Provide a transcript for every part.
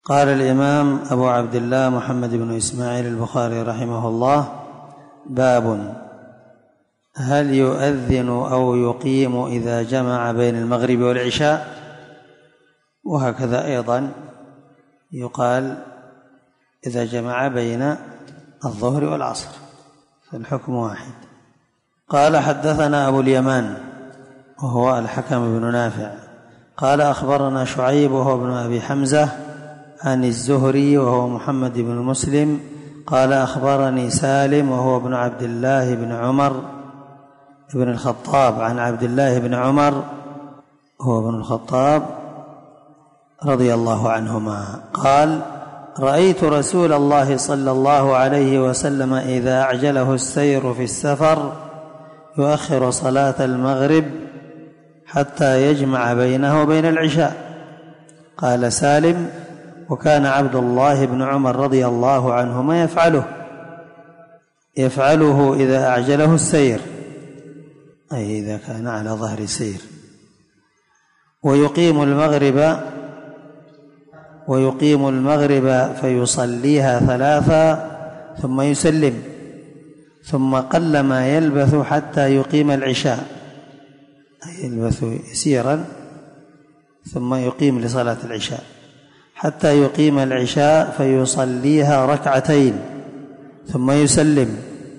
قال الإمام أبو عبد الله محمد بن إسماعيل البخاري رحمه الله: باب هل يؤذن أو يقيم إذا جمع بين المغرب والعشاء؟ وهكذا أيضا يقال إذا جمع بين الظهر والعصر فالحكم واحد. قال: حدثنا أبو اليمان وهو الحكم بن نافع قال: أخبرنا شعيب وهو ابن أبي حمزة عن الزهري وهو محمد بن مسلم قال: أخبرني سالم وهو ابن عبد الله بن عمر بن الخطاب عن عبد الله بن عمر هو ابن الخطاب رضي الله عنهما قال: رأيت رسول الله صلى الله عليه وسلم إذا أعجله السير في السفر يؤخر صلاة المغرب حتى يجمع بينه وبين العشاء. قال سالم: وكان عبد الله بن عمر رضي الله عنهما يفعله إذا أعجله السير، أي إذا كان على ظهر سير، ويقيم المغرب فيصليها ثلاثا ثم يسلم، ثم قل ما يلبث حتى يقيم العشاء، أي يلبث يسيرا ثم يقيم لصلاة العشاء حتى يقيم العشاء فيصليها ركعتين ثم يسلم،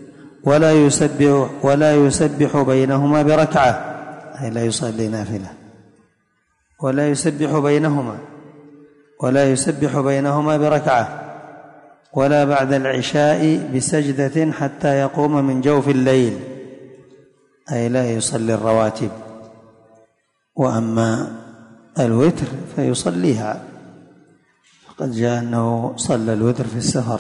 ولا يسبح بينهما بركعة، أي لا يصلي نافلة، ولا يسبح بينهما بركعة، ولا بعد العشاء بسجدة حتى يقوم من جوف الليل، أي لا يصلي الرواتب. وأما الوتر فيصليها، فقد جاء أنه صلى الوتر في السفر.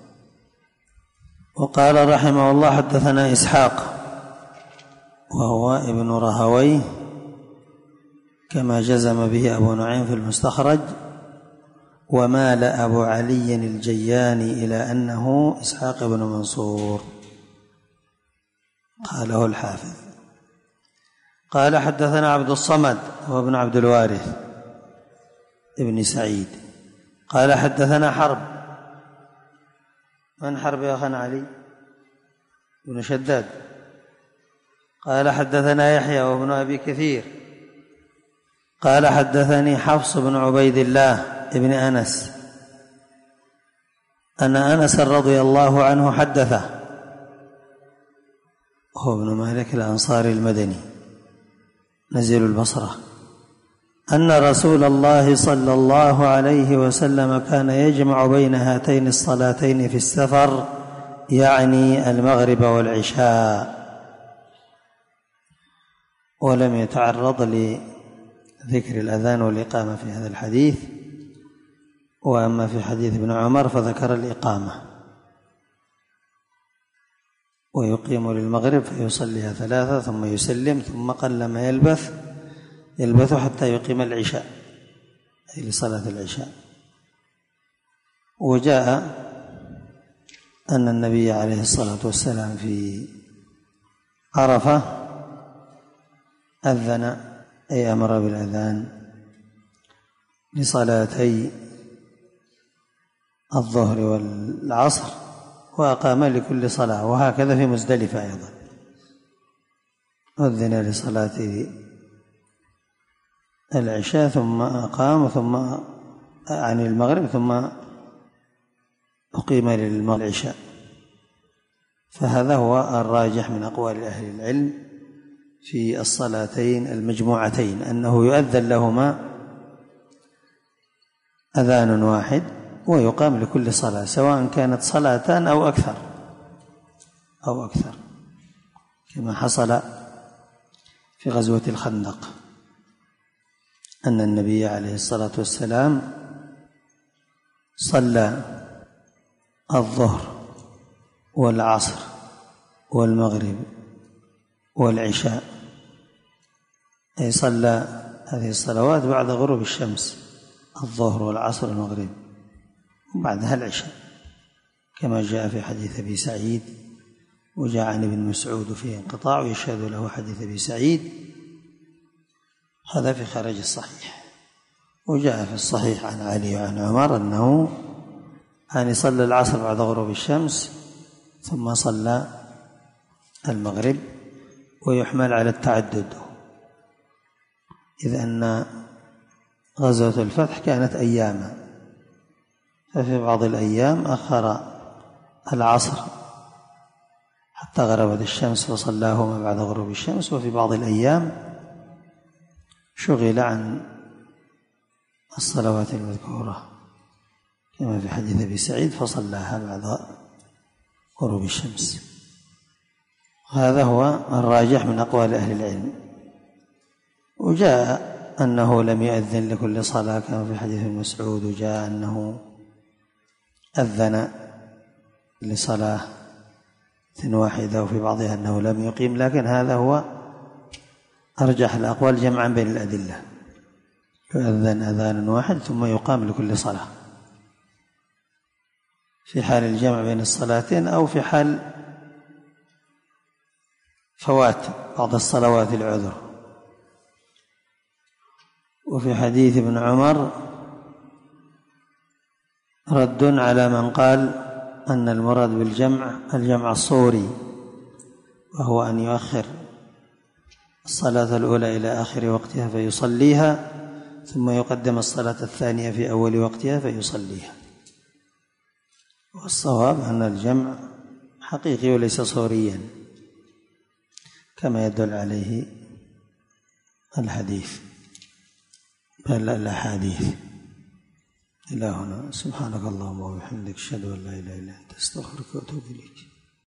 وقال رحمه الله: حدثنا إسحاق وهو ابن راهويه كما جزم به أبو نعيم في المستخرج، ومال أبو علي الجياني إلى أنه إسحاق بن منصور، قاله الحافظ. قال: حدثنا عبد الصمد هو ابن عبد الوارث ابن سعيد قال: حدثنا حرب. من حرب يا أخنا علي بن شداد؟ قال: حدثنا يحيى وابن أبي كثير قال: حدثني حفص بن عبيد الله ابن أنس أن أنس رضي الله عنه حدثه، هو ابن مالك الأنصاري المدني نزيل البصرة، أن رسول الله صلى الله عليه وسلم كان يجمع بين هاتين الصلاتين في السفر، يعني المغرب والعشاء، ولم يتعرض لذكر الأذان والإقامة في هذا الحديث. وأما في حديث ابن عمر فذكر الإقامة، ويقيم للمغرب فيصليها ثلاثة ثم يسلم، ثم قل ما يلبث حتى يقيم العشاء، أي لصلاة العشاء. وجاء أن النبي عليه الصلاة والسلام في عرفة أذن، أي أمر بالأذان لصلاتي الظهر والعصر، وأقام لكل صلاة. وهكذا في مزدلفة أيضا أذن لصلاة العشاء ثم أقام، ثم عن المغرب ثم أقيم للعشاء. فهذا هو الراجح من أقوال أهل العلم في الصلاتين المجموعتين، أنه يؤذن لهما أذان واحد ويقام لكل صلاة، سواء كانت صلاتان أو أكثر، كما حصل في غزوة الخندق، أن النبي عليه الصلاة والسلام صلى الظهر والعصر والمغرب والعشاء، أي صلى هذه الصلوات بعد غروب الشمس، الظهر والعصر والمغرب، وبعدها العشاء، كما جاء في حديث أبي سعيد، وجاء عن ابن مسعود فيه انقطاع، ويشهد له حديث أبي سعيد، هذا في خارج الصحيح. وجاء في الصحيح عن علي وعن عمر أنه صلى العصر بعد غروب الشمس ثم صلى المغرب، ويحمل على التعدد، إذ أن غزوة الفتح كانت أياما، ففي بعض الأيام أخر العصر حتى غربت الشمس فصلاهما بعد غروب الشمس، وفي بعض الأيام شغل عن الصلوات المذكورة كما في حديث أبي سعيد فصلاها بعد غروب الشمس. هذا هو الراجح من أقوال أهل العلم. وجاء أنه لم يؤذن لكل صلاة كما في حديث مسعود، وجاء أنه أذن لصلاة واحدة، وفي بعضها أنه لم يقيم، لكن هذا هو أرجح الأقوال جمعا بين الأدلة، يؤذن أذان واحد ثم يقام لكل صلاة في حال الجمع بين الصلاتين أو في حال فوات بعض الصلوات العذر. وفي حديث ابن عمر رد على من قال أن المراد بالجمع الجمع الصوري، وهو أن يؤخر الصلاة الأولى إلى آخر وقتها فيصليها، ثم يقدم الصلاة الثانية في أول وقتها فيصليها. والصواب أن الجمع حقيقي وليس صوريا كما يدل عليه الحديث بل الأحاديث. إلى هنا، سبحانك اللهم وبحمدك، أشهد أن لا إله إلا أنت، أستغفرك وأتوب إليك.